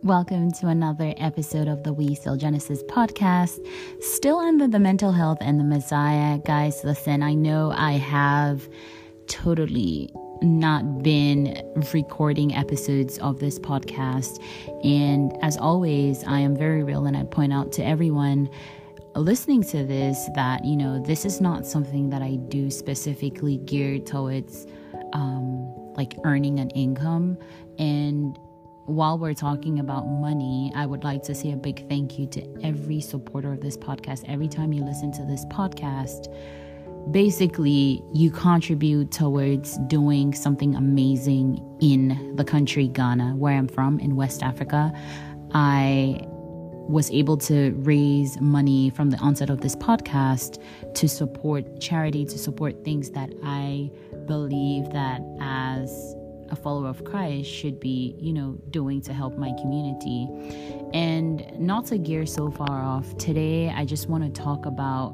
Welcome to another episode of the We Still Genesis podcast. Still under the mental health and the Messiah. Guys, listen, I know I have totally not been recording episodes of this podcast. And as always, I am very real and I point out to everyone listening to this that, this is not something that I do specifically geared towards like earning an income. And while we're talking about money, I would like to say a big thank you to every supporter of this podcast. Every time you listen to this podcast, basically you contribute towards doing something amazing in the country Ghana, where I'm from, in West Africa. I was able to raise money from the onset of this podcast to support charity, to support things that I believe that as a follower of Christ should be, doing to help my community. And not to gear so far off, today I just want to talk about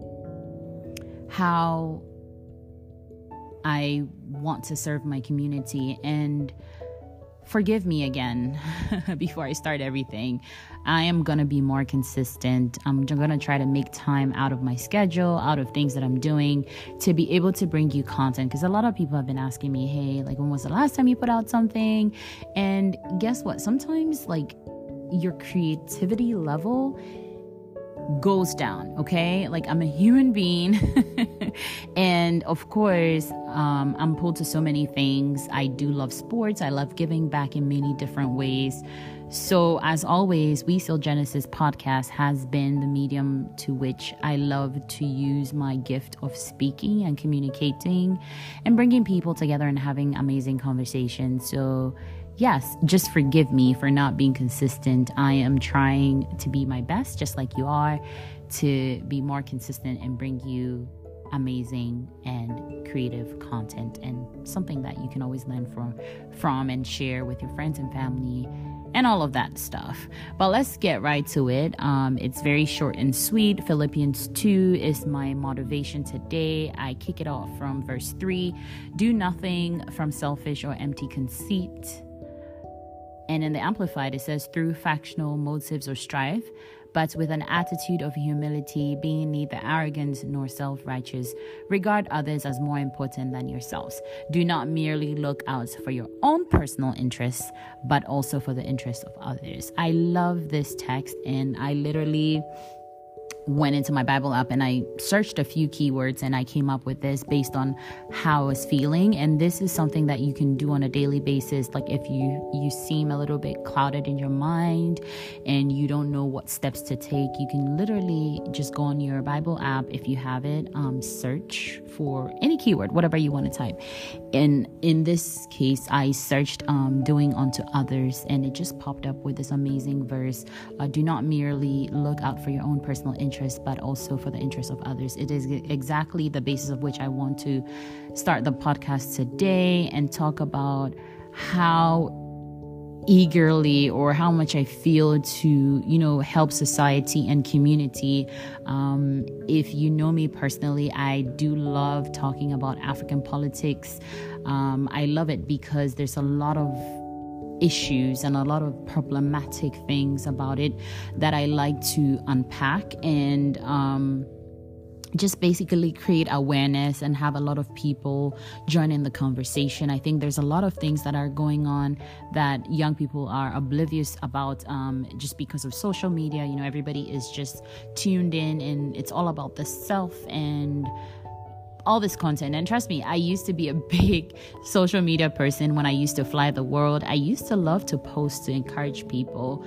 how I want to serve my community. And forgive me again before I start everything. I am going to be more consistent. I'm going to try to make time out of my schedule, out of things that I'm doing, to be able to bring you content. Because a lot of people have been asking me, hey, when was the last time you put out something? And guess what? Sometimes your creativity level goes down, okay? I'm a human being. And of course, I'm pulled to so many things. I do love sports. I love giving back in many different ways. So as always, We Still Genesis podcast has been the medium to which I love to use my gift of speaking and communicating and bringing people together and having amazing conversations. So yes, just forgive me for not being consistent. I am trying to be my best, just like you are, to be more consistent and bring you amazing and creative content and something that you can always learn from and share with your friends and family and all of that stuff. But let's get right to it. It's very short and sweet. Philippians 2 is my motivation today. I kick it off from verse 3. Do nothing from selfish or empty conceit. And in the Amplified, it says, through factional motives or strife, but with an attitude of humility, being neither arrogant nor self-righteous, regard others as more important than yourselves. Do not merely look out for your own personal interests, but also for the interests of others. I love this text, and I literally went into my Bible app and I searched a few keywords and I came up with this based on how I was feeling. And this is something that you can do on a daily basis. If you seem a little bit clouded in your mind and you don't know what steps to take, you can literally just go on your Bible app if you have it, search for any keyword, whatever you want to type. And in this case, I searched doing unto others, and it just popped up with this amazing verse. Do not merely look out for your own personal interests, but also for the interests of others. It is exactly the basis of which I want to start the podcast today and talk about how eagerly or how much I feel to, help society and community. If you know me personally, I do love talking about African politics. I love it because there's a lot of issues and a lot of problematic things about it that I like to unpack and just basically create awareness and have a lot of people join in the conversation. I think there's a lot of things that are going on that young people are oblivious about just because of social media. Everybody is just tuned in and it's all about the self and all this content. And trust me, I used to be a big social media person when I used to fly the world. I used to love to post to encourage people.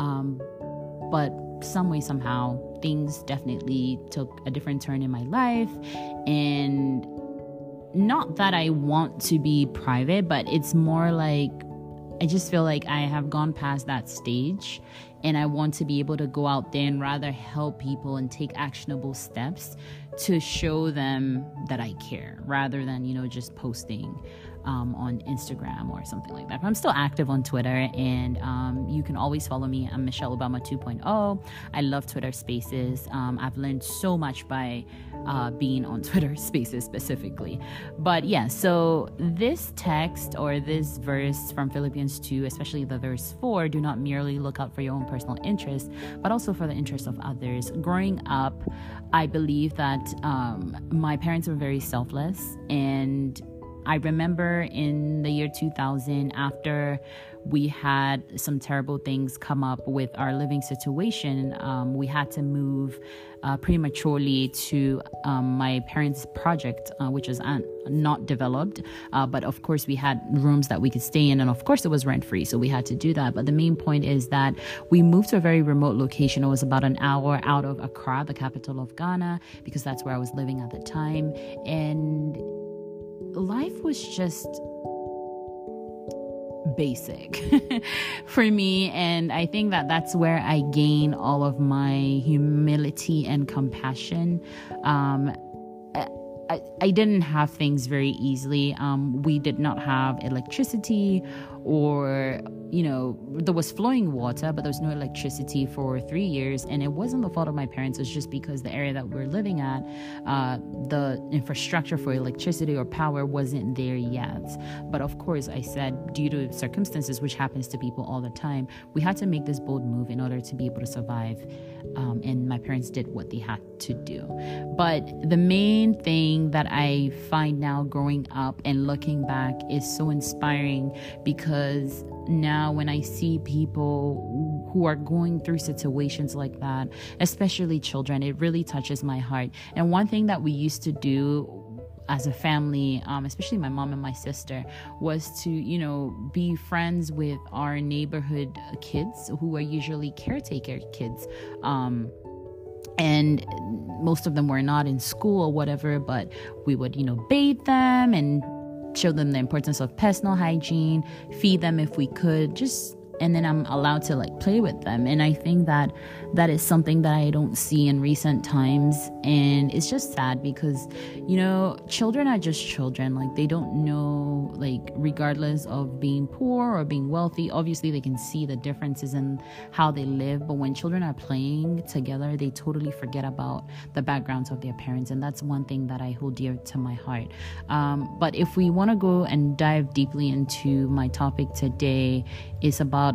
But some way, somehow, things definitely took a different turn in my life. And not that I want to be private, but it's more like I just feel like I have gone past that stage and I want to be able to go out there and rather help people and take actionable steps to show them that I care rather than, just posting. on Instagram or something like that. But I'm still active on Twitter, and you can always follow me. I'm Michelle Obama 2.0. I love Twitter Spaces. I've learned so much by being on Twitter Spaces specifically. But yeah, so this text or this verse from Philippians 2, especially the verse 4, do not merely look out for your own personal interest, but also for the interest of others. Growing up, I believe that my parents were very selfless, and I remember in the year 2000, after we had some terrible things come up with our living situation, we had to move prematurely to my parents' project, which was not developed. But of course, we had rooms that we could stay in, and of course, it was rent-free, so we had to do that. But the main point is that we moved to a very remote location. It was about an hour out of Accra, the capital of Ghana, because that's where I was living at the time. And life was just basic for me, and I think that that's where I gain all of my humility and compassion. I didn't have things very easily. We did not have electricity, or there was flowing water, but there was no electricity for 3 years. And it wasn't the fault of my parents. It's just because the area that we're living at, the infrastructure for electricity or power wasn't there yet. But of course, I said, due to circumstances, which happens to people all the time, we had to make this bold move in order to be able to survive. And my parents did what they had to do. But the main thing that I find now growing up and looking back is so inspiring, because now when I see people who are going through situations like that, especially children, it really touches my heart. And one thing that we used to do as a family, especially my mom and my sister, was to, be friends with our neighborhood kids, who are usually caretaker kids. And most of them were not in school or whatever, but we would, bathe them and show them the importance of personal hygiene, feed them if we could, and then I'm allowed to play with them. And I think that that is something that I don't see in recent times. And it's just sad because, children are just children. They don't know, regardless of being poor or being wealthy, obviously they can see the differences in how they live. But when children are playing together, they totally forget about the backgrounds of their parents. And that's one thing that I hold dear to my heart. But if we want to go and dive deeply into my topic today, it's about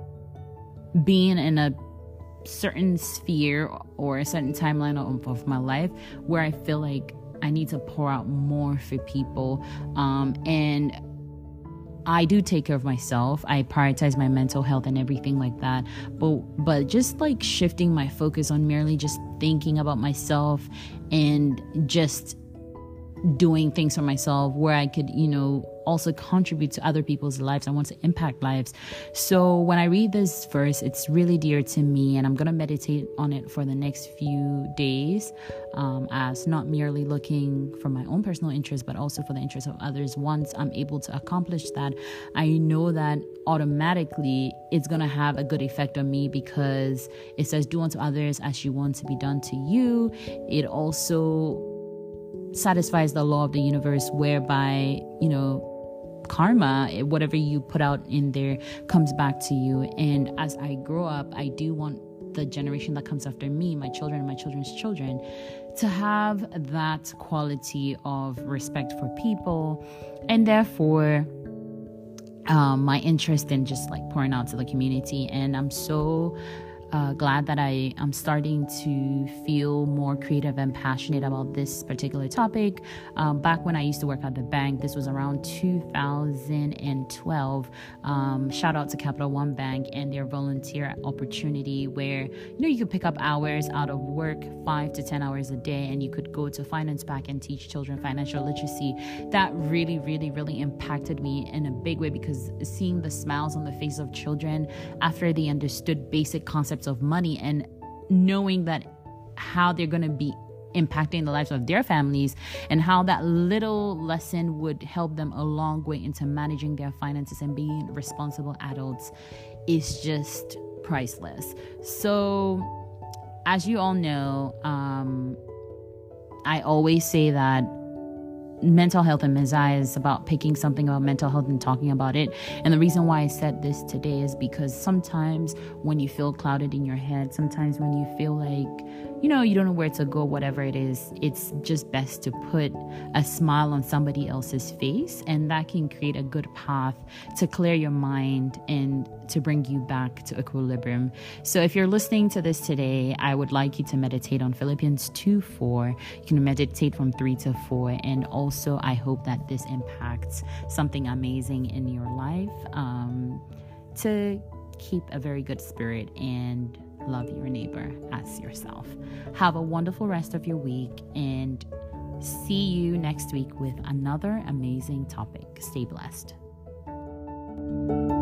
being in a certain sphere or a certain timeline of my life where I feel like I need to pour out more for people. And I do take care of myself. I prioritize my mental health and everything like that. But just shifting my focus on merely just thinking about myself and just doing things for myself where I could, also contribute to other people's lives. I want to impact lives. So when I read this verse, it's really dear to me, and I'm going to meditate on it for the next few days, as not merely looking for my own personal interest, but also for the interest of others. Once I'm able to accomplish that, I know that automatically it's going to have a good effect on me, because it says, do unto others as you want to be done to you. It also satisfies the law of the universe, whereby, karma, whatever you put out in there comes back to you. And as I grow up, I do want the generation that comes after me, my children and my children's children, to have that quality of respect for people, and therefore my interest in just pouring out to the community. And I'm so glad that I am starting to feel more creative and passionate about this particular topic. Back when I used to work at the bank, this was around 2012. Shout out to Capital One Bank and their volunteer opportunity, where you could pick up hours out of work, 5 to 10 hours a day, and you could go to Finance Pack and teach children financial literacy. That really, really, really impacted me in a big way, because seeing the smiles on the face of children after they understood basic concepts of money, and knowing that how they're going to be impacting the lives of their families, and how that little lesson would help them a long way into managing their finances and being responsible adults, is just priceless. So as you all know, I always say that mental health and Messiah is about picking something about mental health and talking about it. And the reason why I said this today is because sometimes when you feel clouded in your head, sometimes when you feel like, you don't know where to go, whatever it is, it's just best to put a smile on somebody else's face, and that can create a good path to clear your mind and to bring you back to equilibrium. So if you're listening to this today, I would like you to meditate on Philippians 2:4. You can meditate from 3 to 4. And also, I hope that this impacts something amazing in your life, to keep a very good spirit and love your neighbor as yourself. Have a wonderful rest of your week, and see you next week with another amazing topic. Stay blessed.